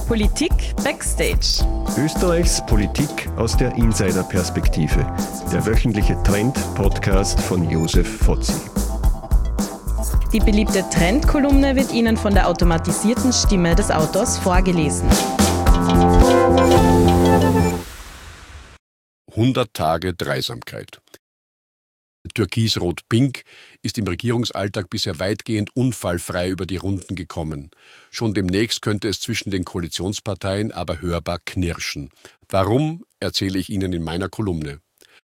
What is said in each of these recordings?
Politik Backstage. Österreichs Politik aus der Insider-Perspektive. Der wöchentliche Trend-Podcast von Josef Fotzi. Die beliebte Trend-Kolumne wird Ihnen von der automatisierten Stimme des Autors vorgelesen. 100 Tage Dreisamkeit. Türkis-Rot-Pink ist im Regierungsalltag bisher weitgehend unfallfrei über die Runden gekommen. Schon demnächst könnte es zwischen den Koalitionsparteien aber hörbar knirschen. Warum, erzähle ich Ihnen in meiner Kolumne.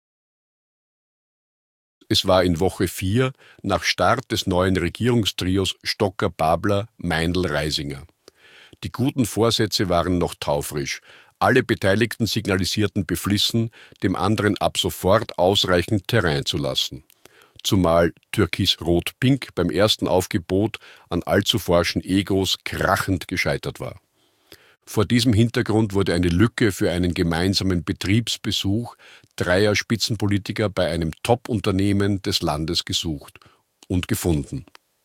Es war in Woche 4 nach Start des neuen Regierungstrios Stocker-Babler-Meindl-Reisinger. Die guten Vorsätze waren noch taufrisch. Alle Beteiligten signalisierten beflissen, dem anderen ab sofort ausreichend Terrain zu lassen. Zumal Türkis-Rot-Pink beim ersten Aufgebot an allzu forschen Egos krachend gescheitert war. Vor diesem Hintergrund wurde eine Lücke für einen gemeinsamen Betriebsbesuch dreier Spitzenpolitiker bei einem Top-Unternehmen des Landes gesucht und gefunden.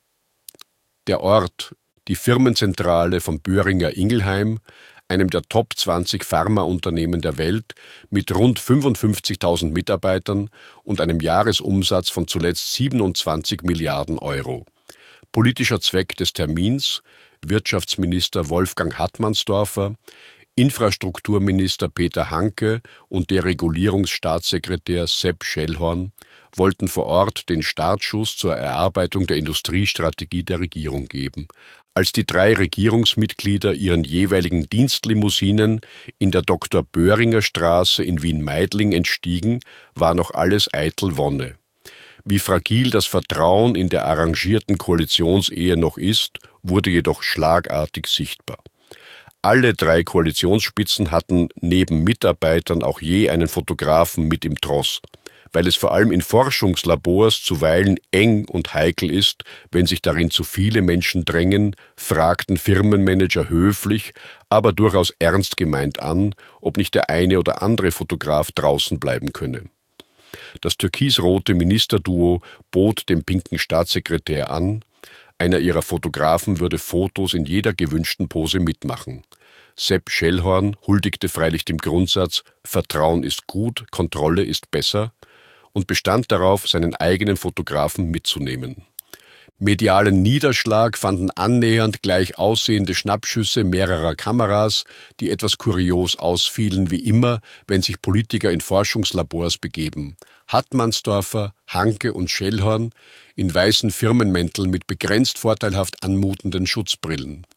Der Ort, die Firmenzentrale von Boehringer Ingelheim, einem der Top 20 Pharmaunternehmen der Welt mit rund 55.000 Mitarbeitern und einem Jahresumsatz von zuletzt 27 Milliarden Euro. Politischer Zweck des Termins: Wirtschaftsminister Wolfgang Hartmannsdorfer, Infrastrukturminister Peter Hanke und Deregulierungsstaatssekretär Sepp Schellhorn wollten vor Ort den Startschuss zur Erarbeitung der Industriestrategie der Regierung geben. Als die drei Regierungsmitglieder ihren jeweiligen Dienstlimousinen in der Dr. Boehringer Straße in Wien-Meidling entstiegen, war noch alles eitel Wonne. Wie fragil das Vertrauen in der arrangierten Koalitionsehe noch ist, wurde jedoch schlagartig sichtbar. Alle drei Koalitionsspitzen hatten neben Mitarbeitern auch je einen Fotografen mit im Tross, weil es vor allem in Forschungslabors zuweilen eng und heikel ist, wenn sich darin zu viele Menschen drängen, fragten Firmenmanager höflich, aber durchaus ernst gemeint an, ob nicht der eine oder andere Fotograf draußen bleiben könne. Das türkisrote Ministerduo bot dem pinken Staatssekretär an, einer ihrer Fotografen würde Fotos in jeder gewünschten Pose mitmachen. Sepp Schellhorn huldigte freilich dem Grundsatz, Vertrauen ist gut, Kontrolle ist besser, und bestand darauf, seinen eigenen Fotografen mitzunehmen. Medialen Niederschlag fanden annähernd gleich aussehende Schnappschüsse mehrerer Kameras, die etwas kurios ausfielen wie immer, wenn sich Politiker in Forschungslabors begeben. Hartmannsdorfer, Hanke und Schellhorn in weißen Firmenmänteln mit begrenzt vorteilhaft anmutenden Schutzbrillen.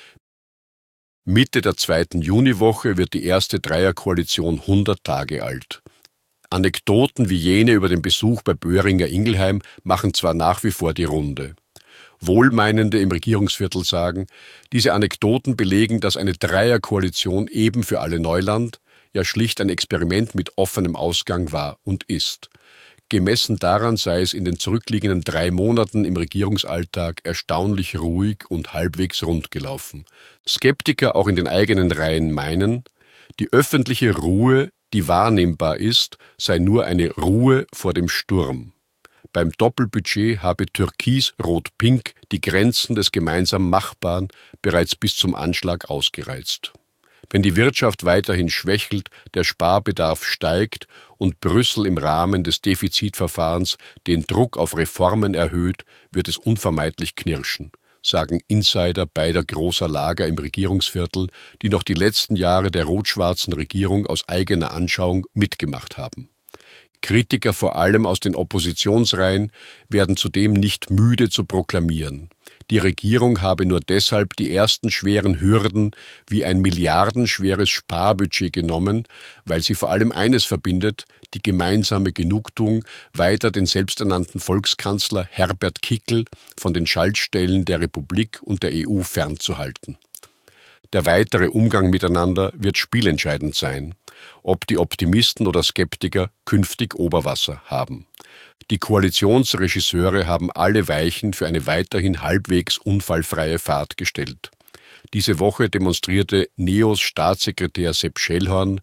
Mitte der 2. Juniwoche wird die erste Dreierkoalition 100 Tage alt. Anekdoten wie jene über den Besuch bei Boehringer Ingelheim machen zwar nach wie vor die Runde. Wohlmeinende im Regierungsviertel sagen, diese Anekdoten belegen, dass eine Dreierkoalition eben für alle Neuland, ja schlicht ein Experiment mit offenem Ausgang war und ist. Gemessen daran sei es in den zurückliegenden 3 Monaten im Regierungsalltag erstaunlich ruhig und halbwegs rund gelaufen. Skeptiker auch in den eigenen Reihen meinen, die öffentliche Ruhe, die wahrnehmbar ist, sei nur eine Ruhe vor dem Sturm. Beim Doppelbudget habe Türkis-Rot-Pink die Grenzen des gemeinsam Machbaren bereits bis zum Anschlag ausgereizt. Wenn die Wirtschaft weiterhin schwächelt, der Sparbedarf steigt und Brüssel im Rahmen des Defizitverfahrens den Druck auf Reformen erhöht, wird es unvermeidlich knirschen, sagen Insider beider großer Lager im Regierungsviertel, die noch die letzten Jahre der rot-schwarzen Regierung aus eigener Anschauung mitgemacht haben. Kritiker vor allem aus den Oppositionsreihen werden zudem nicht müde zu proklamieren. Die Regierung habe nur deshalb die ersten schweren Hürden wie ein milliardenschweres Sparbudget genommen, weil sie vor allem eines verbindet, die gemeinsame Genugtuung, weiter den selbsternannten Volkskanzler Herbert Kickl von den Schaltstellen der Republik und der EU fernzuhalten. Der weitere Umgang miteinander wird spielentscheidend sein, ob die Optimisten oder Skeptiker künftig Oberwasser haben. Die Koalitionsregisseure haben alle Weichen für eine weiterhin halbwegs unfallfreie Fahrt gestellt. Diese Woche demonstrierte NEOS Staatssekretär Sepp Schellhorn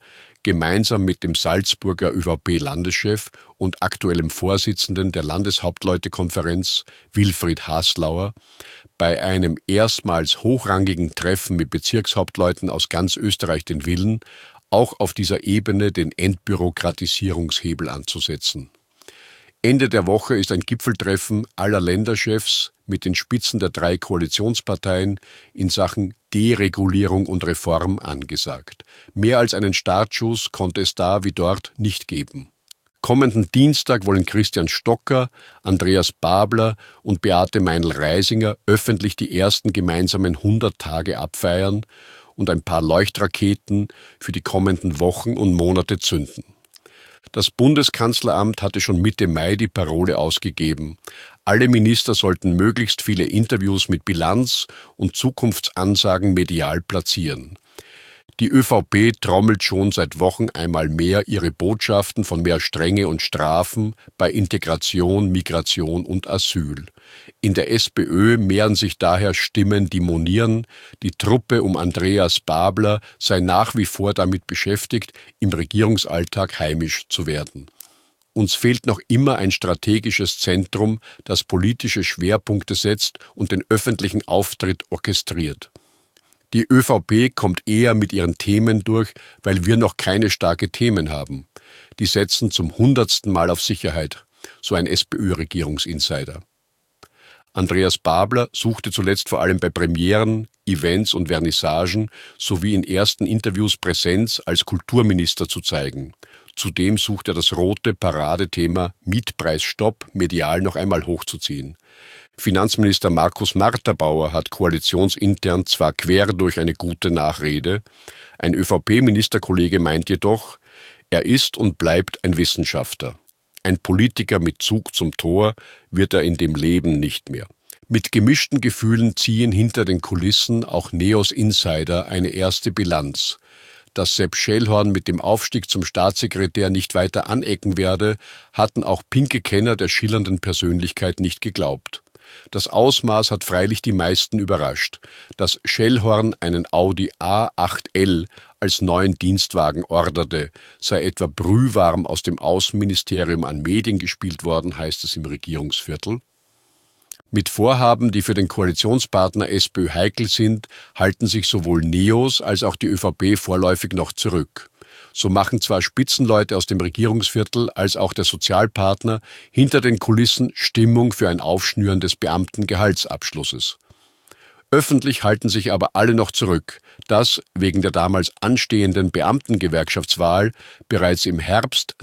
gemeinsam mit dem Salzburger ÖVP-Landeschef und aktuellem Vorsitzenden der Landeshauptleutekonferenz, Wilfried Haslauer, bei einem erstmals hochrangigen Treffen mit Bezirkshauptleuten aus ganz Österreich den Willen, auch auf dieser Ebene den Entbürokratisierungshebel anzusetzen. Ende der Woche ist ein Gipfeltreffen aller Länderchefs mit den Spitzen der 3 Koalitionsparteien in Sachen Deregulierung und Reform angesagt. Mehr als einen Startschuss konnte es da wie dort nicht geben. Kommenden Dienstag wollen Christian Stocker, Andreas Babler und Beate Meinl-Reisinger öffentlich die ersten gemeinsamen 100 Tage abfeiern und ein paar Leuchtraketen für die kommenden Wochen und Monate zünden. Das Bundeskanzleramt hatte schon Mitte Mai die Parole ausgegeben. Alle Minister sollten möglichst viele Interviews mit Bilanz und Zukunftsansagen medial platzieren. Die ÖVP trommelt schon seit Wochen einmal mehr ihre Botschaften von mehr Strenge und Strafen bei Integration, Migration und Asyl. In der SPÖ mehren sich daher Stimmen, die monieren, die Truppe um Andreas Babler sei nach wie vor damit beschäftigt, im Regierungsalltag heimisch zu werden. Uns fehlt noch immer ein strategisches Zentrum, das politische Schwerpunkte setzt und den öffentlichen Auftritt orchestriert. Die ÖVP kommt eher mit ihren Themen durch, weil wir noch keine starke Themen haben. Die setzen zum 100. Mal auf Sicherheit, so ein SPÖ-Regierungsinsider. Andreas Babler suchte zuletzt vor allem bei Premieren, Events und Vernissagen sowie in ersten Interviews Präsenz als Kulturminister zu zeigen. Zudem sucht er das rote Paradethema Mietpreisstopp medial noch einmal hochzuziehen. Finanzminister Markus Marterbauer hat koalitionsintern zwar quer durch eine gute Nachrede, ein ÖVP-Ministerkollege meint jedoch, er ist und bleibt ein Wissenschaftler. Ein Politiker mit Zug zum Tor wird er in dem Leben nicht mehr. Mit gemischten Gefühlen ziehen hinter den Kulissen auch Neos Insider eine erste Bilanz. Dass Sepp Schellhorn mit dem Aufstieg zum Staatssekretär nicht weiter anecken werde, hatten auch pinke Kenner der schillernden Persönlichkeit nicht geglaubt. Das Ausmaß hat freilich die meisten überrascht. Dass Schellhorn einen Audi A8L als neuen Dienstwagen orderte, sei etwa brühwarm aus dem Außenministerium an Medien gespielt worden, heißt es im Regierungsviertel. Mit Vorhaben, die für den Koalitionspartner SPÖ heikel sind, halten sich sowohl Neos als auch die ÖVP vorläufig noch zurück. So machen zwar Spitzenleute aus dem Regierungsviertel als auch der Sozialpartner hinter den Kulissen Stimmung für ein Aufschnüren des Beamtengehaltsabschlusses. Öffentlich halten sich aber alle noch zurück, dass wegen der damals anstehenden Beamtengewerkschaftswahl bereits im Herbst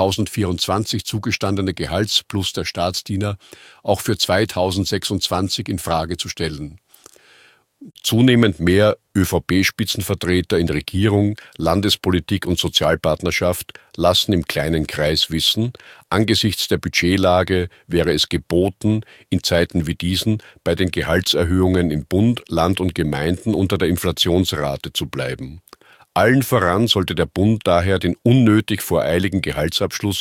2024 zugestandene Gehaltsplus der Staatsdiener auch für 2026 in Frage zu stellen. Zunehmend mehr ÖVP-Spitzenvertreter in Regierung, Landespolitik und Sozialpartnerschaft lassen im kleinen Kreis wissen, angesichts der Budgetlage wäre es geboten, in Zeiten wie diesen bei den Gehaltserhöhungen im Bund, Land und Gemeinden unter der Inflationsrate zu bleiben. Allen voran sollte der Bund daher den unnötig voreiligen Gehaltsabschluss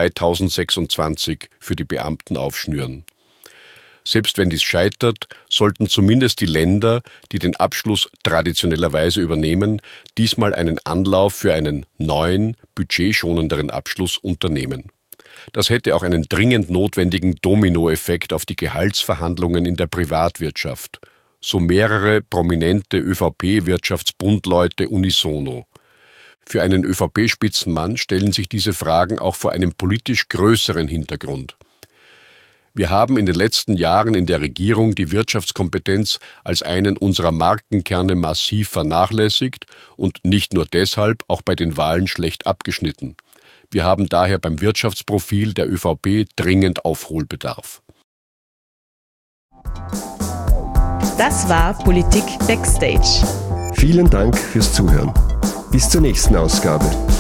2026 für die Beamten aufschnüren. Selbst wenn dies scheitert, sollten zumindest die Länder, die den Abschluss traditionellerweise übernehmen, diesmal einen Anlauf für einen neuen, budgetschonenderen Abschluss unternehmen. Das hätte auch einen dringend notwendigen Dominoeffekt auf die Gehaltsverhandlungen in der Privatwirtschaft, so mehrere prominente ÖVP-Wirtschaftsbundleute unisono. Für einen ÖVP-Spitzenmann stellen sich diese Fragen auch vor einem politisch größeren Hintergrund. Wir haben in den letzten Jahren in der Regierung die Wirtschaftskompetenz als einen unserer Markenkerne massiv vernachlässigt und nicht nur deshalb auch bei den Wahlen schlecht abgeschnitten. Wir haben daher beim Wirtschaftsprofil der ÖVP dringend Aufholbedarf. Das war Politik Backstage. Vielen Dank fürs Zuhören. Bis zur nächsten Ausgabe.